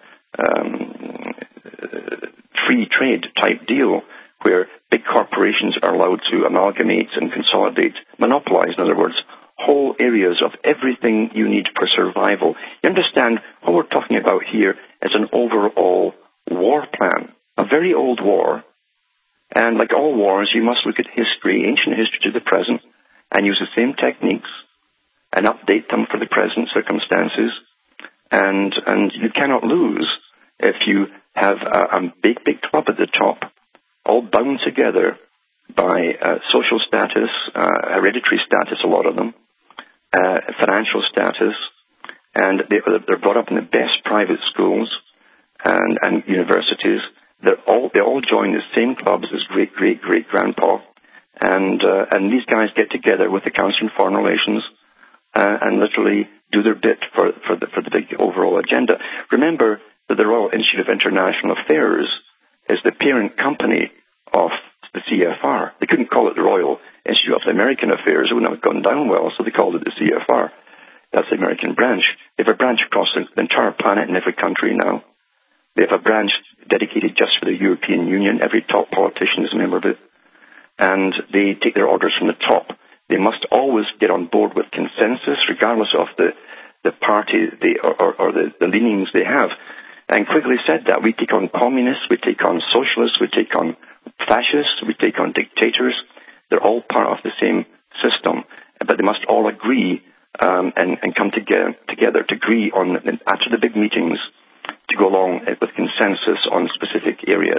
free trade type deal, where big corporations are allowed to amalgamate and consolidate, monopolize, in other words, whole areas of everything you need for survival. You understand, what we're talking about here is an overall war plan, a very old war. And like all wars, you must look at history, ancient history to the present, and use the same techniques and update them for the present circumstances. And you cannot lose if you have a big club at the top, all bound together by social status, hereditary status, a lot of them, financial status, and they're brought up in the best private schools and universities. They all join the same clubs as great-grandpa, and these guys get together with the Council on Foreign Relations and literally do their bit for the big overall agenda. Remember that the Royal Institute of International Affairs is the parent company of the CFR. They couldn't call it the Royal Institute of American Affairs. It wouldn't have gone down well, so they called it the CFR. That's the American branch. They have a branch across the entire planet in every country now. They have a branch dedicated just for the European Union. Every top politician is a member of it. And they take their orders from the top. They must always get on board with consensus, regardless of the party or the leanings they have. And Quigley said that. We take on communists, we take on socialists, we take on fascists, we take on dictators. They're all part of the same system. But they must all agree and come together to agree on, after the big meetings, to go along with consensus on specific areas. And that's what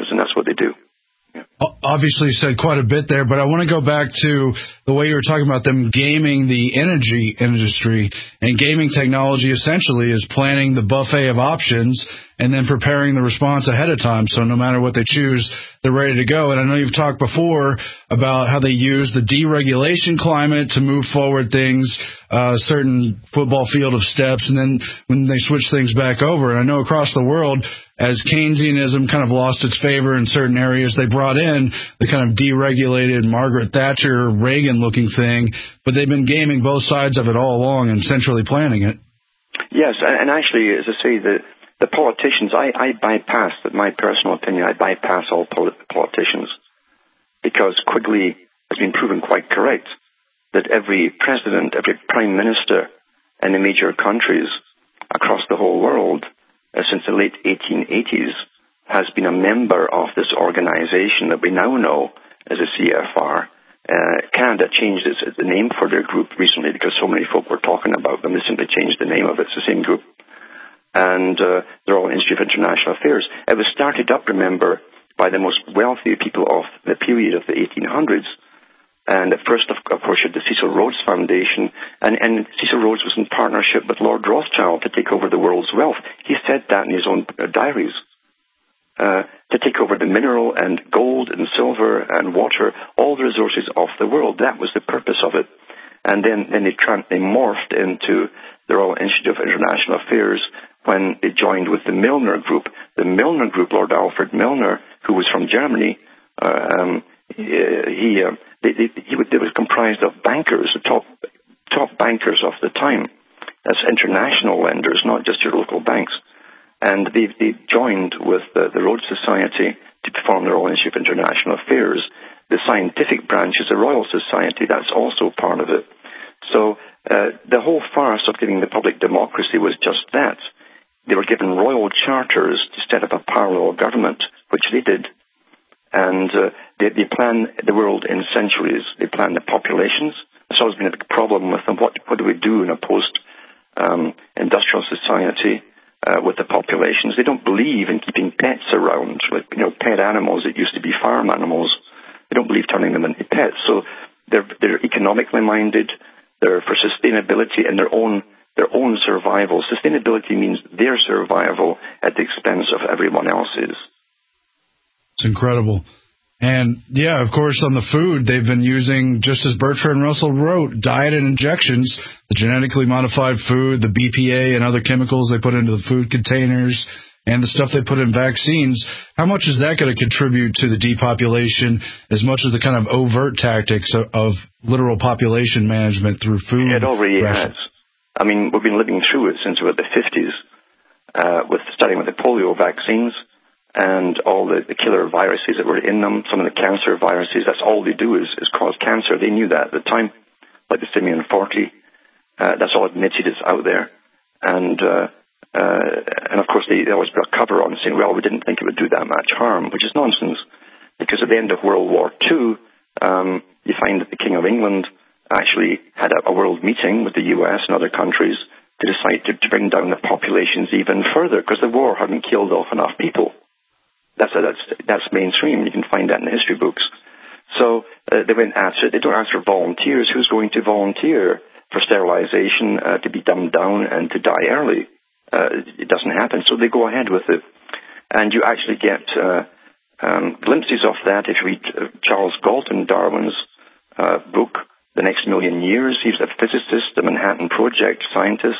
what they do. Obviously, you said quite a bit there, but I want to go back to the way you were talking about them gaming the energy industry. And gaming technology essentially is planning the buffet of options and then preparing the response ahead of time. So no matter what they choose, they're ready to go. And I know you've talked before about how they use the deregulation climate to move forward things, a certain football field of steps, and then when they switch things back over. And I know across the world, as Keynesianism kind of lost its favor in certain areas, they brought in the kind of deregulated Margaret Thatcher, Reagan-looking thing, but they've been gaming both sides of it all along and centrally planning it. Yes, and actually, as I say, the politicians, I bypass, in my personal opinion, I bypass all politicians, because Quigley has been proven quite correct that every president, every prime minister in the major countries across the whole world since the late 1880s has been a member of this organization that we now know as a CFR. Canada changed the name for their group recently because so many folk were talking about them. They simply changed the name of it. It's the same group. And they're all Institute of International Affairs. It was started up, remember, by the most wealthy people of the period of the 1800s. And at first, of course, you had the Cecil Rhodes Foundation, and Cecil Rhodes was in partnership with Lord Rothschild to take over the world's wealth. He said that in his own diaries. To take over the mineral and gold and silver and water, all the resources of the world. That was the purpose of it. And then they morphed into the Royal Institute of International Affairs when they joined with the Milner Group. The Milner Group, Lord Alfred Milner, who was from Germany, they was comprised of bankers, the top bankers of the time. That's international lenders, not just your local banks. And they joined with the Rhodes Society to form the Royal Institute of International Affairs. The scientific branch is the Royal Society. That's also part of it. So the whole farce of giving the public democracy was just that. They were given royal charters to set up a parallel government, which they did. And they plan the world in centuries. They plan the populations. There's always been a big problem with them. What do we do in a post-industrial society with the populations? They don't believe in keeping pets around, like pet animals that used to be farm animals. They don't believe turning them into pets. So they're economically minded. They're for sustainability and their own survival. Sustainability means their survival at the expense of everyone else's. It's incredible. And, yeah, of course, on the food, they've been using, just as Bertrand Russell wrote, diet and injections, the genetically modified food, the BPA and other chemicals they put into the food containers, and the stuff they put in vaccines. How much is that going to contribute to the depopulation as much as the kind of overt tactics of literal population management through food? It already has. I mean, we've been living through it since about the 50s, starting with the polio vaccines. And all the killer viruses that were in them, some of the cancer viruses, that's all they do is cause cancer. They knew that at the time, like the Simian 40. That's all admitted is out there. And of course, they always put a cover on saying, well, we didn't think it would do that much harm, which is nonsense. Because at the end of World War II, you find that the King of England actually had a world meeting with the US and other countries to decide to bring down the populations even further, because the war hadn't killed off enough people. That's mainstream. You can find that in the history books. So they went after it. They don't ask for volunteers. Who's going to volunteer for sterilization to be dumbed down and to die early? It doesn't happen. So they go ahead with it. And you actually get glimpses of that if you read Charles Galton Darwin's book, The Next Million Years. He's a physicist, the Manhattan Project scientist.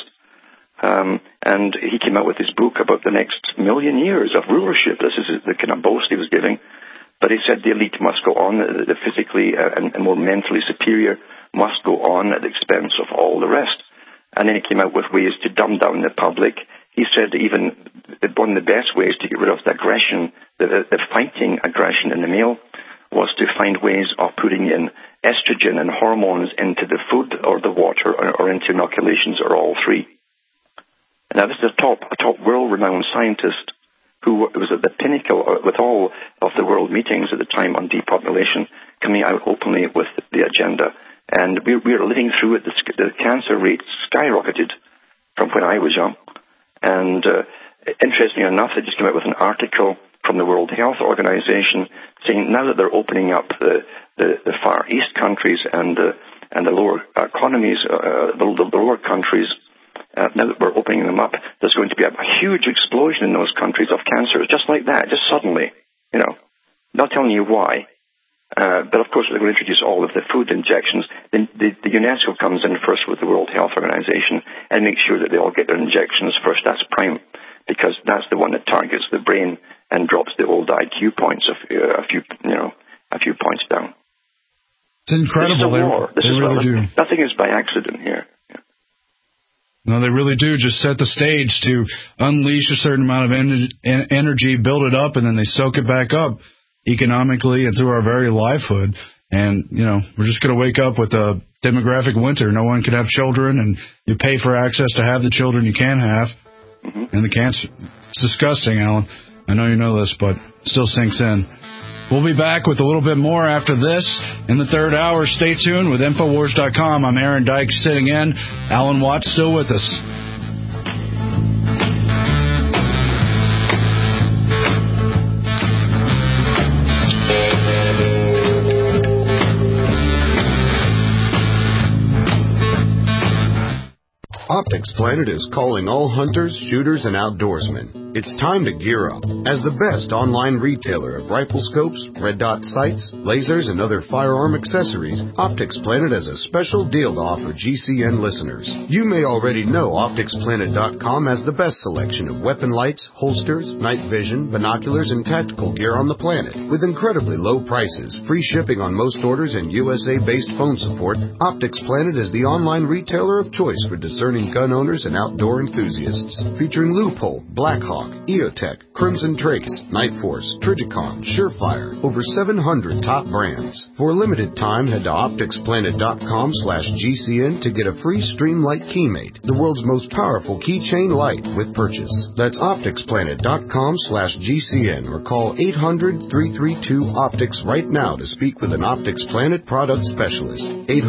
And he came out with his book about the next million years of rulership. This is the kind of boast he was giving. But he said the elite must go on, the physically and more mentally superior must go on at the expense of all the rest. And then he came out with ways to dumb down the public. He said even one of the best ways to get rid of the aggression, the fighting aggression in the male, was to find ways of putting in estrogen and hormones into the food or the water or into inoculations or all three. Now, this is a top world-renowned scientist who was at the pinnacle with all of the world meetings at the time on depopulation, coming out openly with the agenda. And we are living through it. The cancer rate skyrocketed from when I was young. And interestingly enough, they just came out with an article from the World Health Organization saying now that they're opening up the Far East countries and the lower economies, the lower countries, now that we're opening them up, there's going to be a huge explosion in those countries of cancer, just like that, just suddenly, not telling you why. But of course, they're going to introduce all of the food injections. The UNESCO comes in first with the World Health Organization and makes sure that they all get their injections first. That's prime, because that's the one that targets the brain and drops the old IQ points a few points down. It's incredible. They really do. Nothing is by accident here. Yeah. No, they really do just set the stage to unleash a certain amount of energy, build it up, and then they soak it back up economically and through our very livelihood. And, we're just going to wake up with a demographic winter. No one can have children, and you pay for access to have the children you can have. Mm-hmm. And the cancer. It's disgusting, Alan. I know you know this, but it still sinks in. We'll be back with a little bit more after this in the third hour. Stay tuned with Infowars.com. I'm Aaron Dykes sitting in. Alan Watts still with us. Optics Planet is calling all hunters, shooters, and outdoorsmen. It's time to gear up. As the best online retailer of rifle scopes, red dot sights, lasers, and other firearm accessories, Optics Planet has a special deal to offer GCN listeners. You may already know OpticsPlanet.com has the best selection of weapon lights, holsters, night vision, binoculars, and tactical gear on the planet. With incredibly low prices, free shipping on most orders, and USA-based phone support, Optics Planet is the online retailer of choice for discerning gun owners and outdoor enthusiasts. Featuring Loophole, Blackhawk, EOTech, Crimson Trace, Night Force, Trijicon, Surefire, over 700 top brands. For a limited time, head to OpticsPlanet.com/GCN to get a free Streamlight Keymate, the world's most powerful keychain light with purchase. That's OpticsPlanet.com/GCN or call 800-332-OPTICS right now to speak with an Optics Planet product specialist.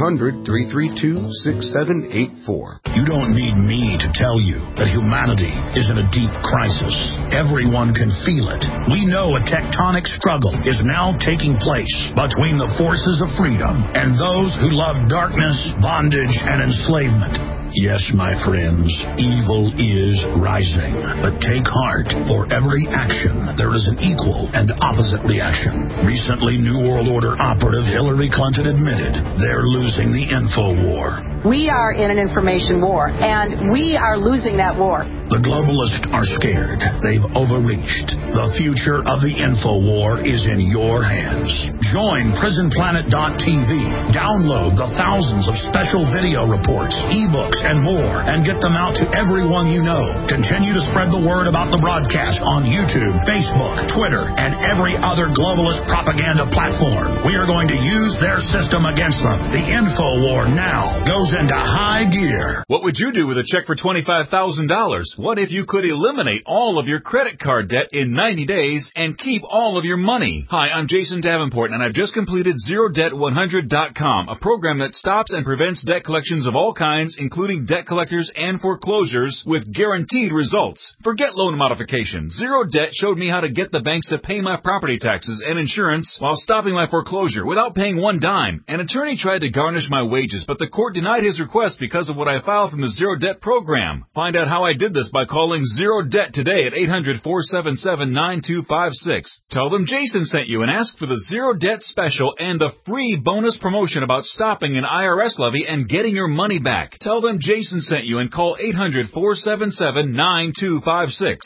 800-332-6784. You don't need me to tell you that humanity is in a deep crisis. Everyone can feel it. We know a tectonic struggle is now taking place between the forces of freedom and those who love darkness, bondage, and enslavement. Yes, my friends, evil is rising. But take heart. For every action, there is an equal and opposite reaction. Recently, New World Order operative Hillary Clinton admitted they're losing the info war. We are in an information war, and we are losing that war. The globalists are scared. They've overreached. The future of the info war is in your hands. Join PrisonPlanet.tv. Download the thousands of special video reports, ebooks, and more, and get them out to everyone you know. Continue to spread the word about the broadcast on YouTube, Facebook, Twitter, and every other globalist propaganda platform. We are going to use their system against them. The info war now goes into high gear. What would you do with a check for $25,000? What if you could eliminate all of your credit card debt in 90 days and keep all of your money? Hi, I'm Jason Davenport, and I've just completed ZeroDebt100.com, a program that stops and prevents debt collections of all kinds, including debt collectors and foreclosures, with guaranteed results. Forget loan modification. Zero Debt showed me how to get the banks to pay my property taxes and insurance while stopping my foreclosure without paying one dime. An attorney tried to garnish my wages, but the court denied his request because of what I filed from the Zero Debt program. Find out how I did this by calling Zero Debt today at 800-477-9256. Tell them Jason sent you and ask for the Zero Debt special and the free bonus promotion about stopping an IRS levy and getting your money back. Tell them Jason sent you and call 800-477-9256.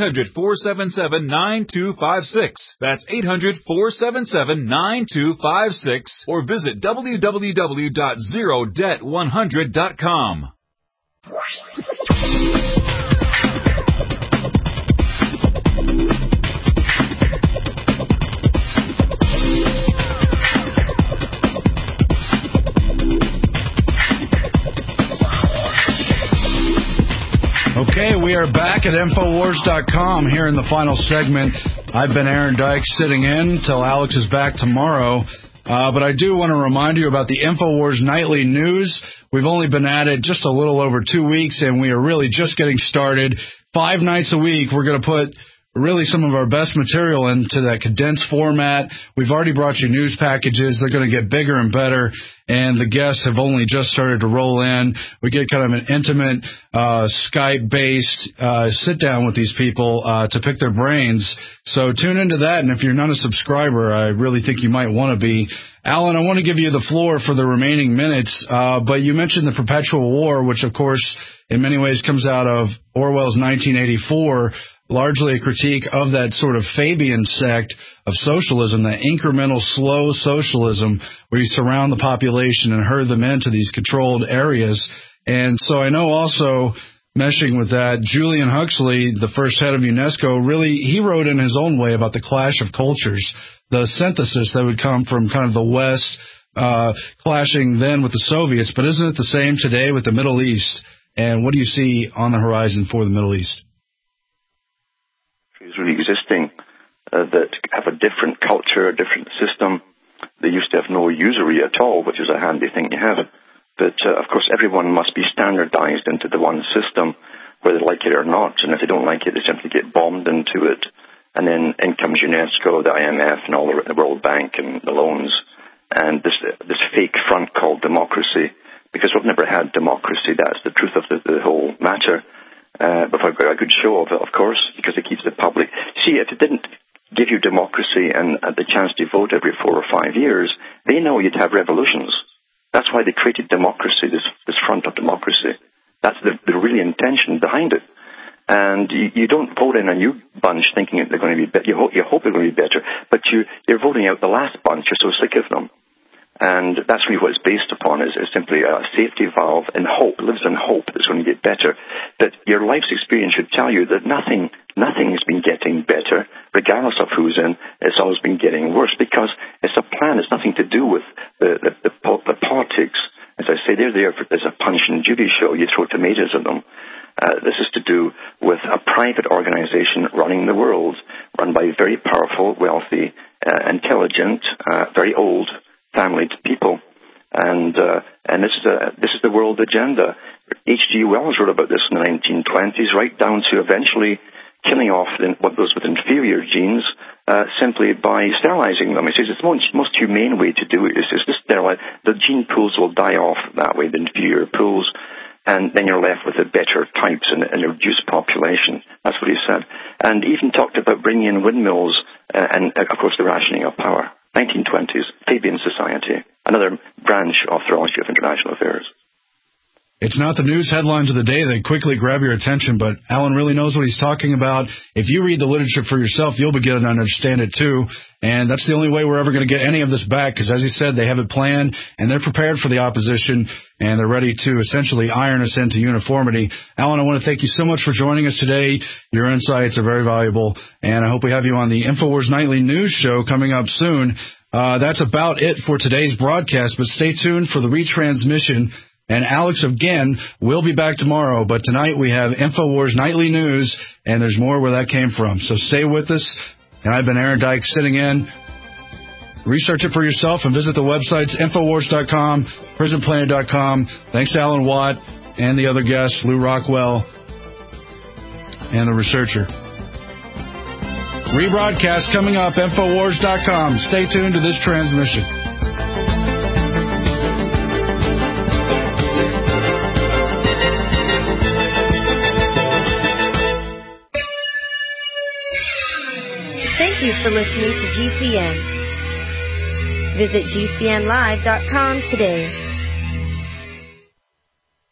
800-477-9256. That's 800-477-9256 or visit www.zerodebt100.com. Okay, we are back at Infowars.com here in the final segment. I've been Aaron Dykes sitting in till Alex is back tomorrow. But I do want to remind you about the Infowars Nightly News. We've only been at it just a little over 2 weeks, and we are really just getting started. 5 nights a week, we're going to put really some of our best material into that condensed format. We've already brought you news packages. They're going to get bigger and better, and the guests have only just started to roll in. We get kind of an intimate Skype-based sit-down with these people to pick their brains. So tune into that, and if you're not a subscriber, I really think you might want to be. Alan, I want to give you the floor for the remaining minutes, but you mentioned the perpetual war, which, of course, in many ways comes out of Orwell's 1984, largely a critique of that sort of Fabian sect of socialism, that incremental, slow socialism where you surround the population and herd them into these controlled areas. And so I know also, meshing with that, Julian Huxley, the first head of UNESCO, really, he wrote in his own way about the clash of cultures, the synthesis that would come from kind of the West clashing then with the Soviets. But isn't it the same today with the Middle East? And what do you see on the horizon for the Middle East? Really existing that have a different culture, a different system. They used to have no usury at all, which is a handy thing to have. But, of course, everyone must be standardized into the one system, whether they like it or not. And if they don't like it, they simply get bombed into it. And then in comes UNESCO, the IMF, and all the World Bank and the loans. And this fake front called democracy, because we've never had democracy. That's the truth of the whole matter. But I've got a good show of it, of course, because it keeps the public. See, if it didn't give you democracy and the chance to vote every 4 or 5 years, they know you'd have revolutions. That's why they created democracy, this front of democracy. That's the real intention behind it. And you don't vote in a new bunch thinking that they're going to be better. You hope they're going to be better, but you're voting out the last bunch. You're so sick of them. And that's really what it's based upon, is simply a safety valve and hope. It lives in hope that it's going to get better. But your life's experience should tell you that nothing has been getting better, regardless of who's in. It's always been getting worse, because it's a plan. It's nothing to do with the politics. As I say, they're there as a Punch and Judy show. You throw tomatoes at them. This is to do with a private organization running the world, run by very powerful, wealthy, intelligent, very old, family people, and this is the world agenda. H.G. Wells wrote about this in the 1920s, right down to eventually killing off those with inferior genes simply by sterilizing them. He says it's the most humane way to do it is just sterilize. The gene pools will die off that way, the inferior pools, and then you're left with the better types and a reduced population. That's what he said, and even talked about bringing in windmills and of course the rationing of power. 1920s, Fabian Society, another branch of theology of international affairs. It's not the news headlines of the day that quickly grab your attention, but Alan really knows what he's talking about. If you read the literature for yourself, you'll begin to understand it too. And that's the only way we're ever going to get any of this back, because as he said, they have it planned and they're prepared for the opposition and they're ready to essentially iron us into uniformity. Alan, I want to thank you so much for joining us today. Your insights are very valuable, and I hope we have you on the InfoWars Nightly News Show coming up soon. That's about it for today's broadcast, but stay tuned for the retransmission. And Alex, again, will be back tomorrow. But tonight we have InfoWars Nightly News, and there's more where that came from. So stay with us. And I've been Aaron Dyke sitting in. Research it for yourself and visit the websites Infowars.com, PrisonPlanet.com. Thanks to Alan Watt and the other guests, Lou Rockwell, and the researcher. Rebroadcast coming up, Infowars.com. Stay tuned to this transmission. Thank you for listening to GCN. Visit GCNlive.com today.